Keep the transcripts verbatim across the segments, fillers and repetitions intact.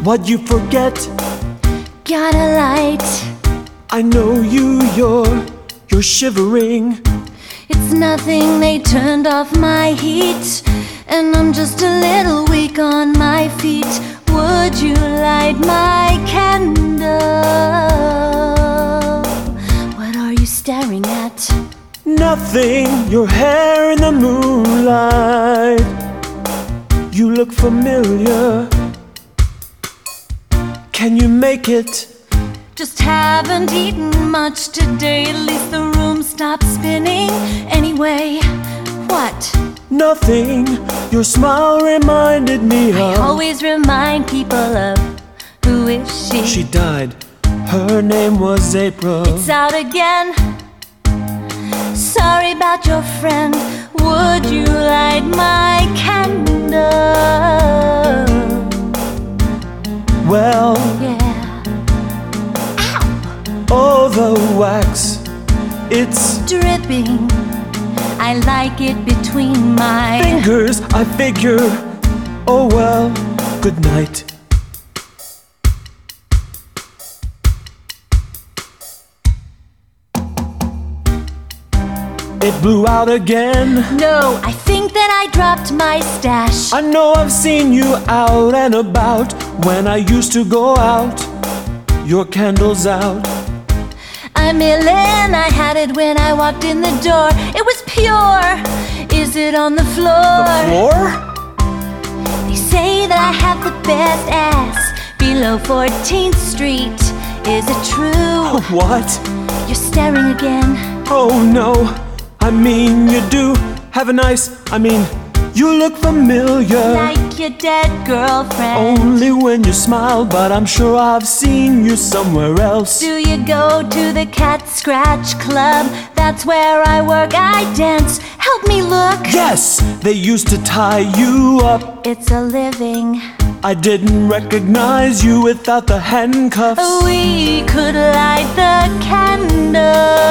What'd you forget? Got a light. I know you, you're, you're shivering. It's nothing, they turned off my heat, and I'm just a little weak on my feet. Would you light my candle? What are you staring at? Nothing, your hair in the moonlight. You look familiar. Can you make it? Just haven't eaten much today. At least the room stopped spinning. Anyway, what? Nothing, your smile reminded me I of. always remind people of. Who is she? She died, her name was April. It's out again. Sorry about your friend. Would you light my candle? Well, Yeah. oh, the wax, it's Dripping. I like it between my fingers, I figure. Oh well, good night. It blew out again. No, I think that I dropped my stash. I know I've seen you out and about. When I used to go out, your candle's out. I'm illin', I had it when I walked in the door. It was pure. Is it on the floor? The floor? They say that I have the best ass below fourteenth Street. Is it true? What? You're staring again. Oh no, I mean you do have a nice, I mean, you look familiar. Like your dead girlfriend. Only when you smile, but I'm sure I've seen you somewhere else. Do you go to the Cat Scratch Club? That's where I work, I dance. Help me look. Yes, they used to tie you up. It's a living. I didn't recognize you without the handcuffs. We could light the candle.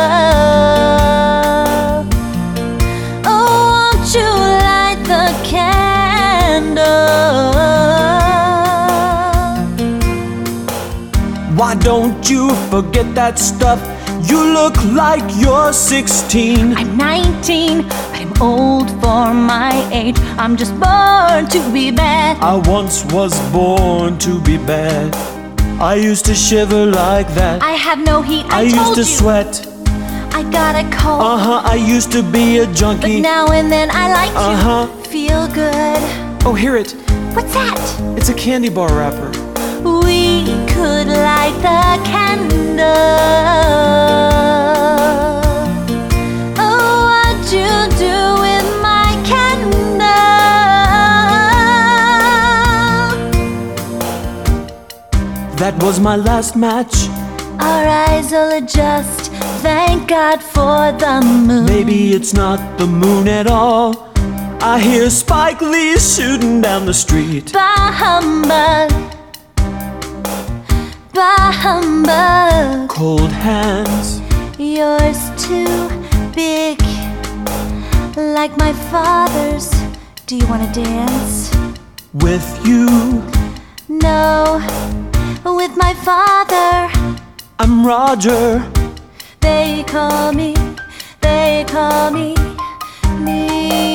Oh, won't you light the candle? Why don't you forget that stuff? You look like you're sixteen. I'm nineteen, but I'm old for my age. I'm just born to be bad. I once was born to be bad. I used to shiver like that. I have no heat, I, I used told to you. sweat. I got a cold. Uh-huh, I used to be a But junkie. now and then I like Uh-huh. to feel good. Oh, hear it. What's that? It's a candy bar wrapper. We could light the candle. Oh, what'd you do with my candle? That was my last match. Our eyes will adjust. Thank God for the moon. Maybe it's not the moon at all. I hear Spike Lee shooting down the street. Bah humbug. Bah humbug. Cold hands. Yours too big, like my father's. Do you wanna dance? With you, No, with my father. I'm Roger. They call me, they call me, me.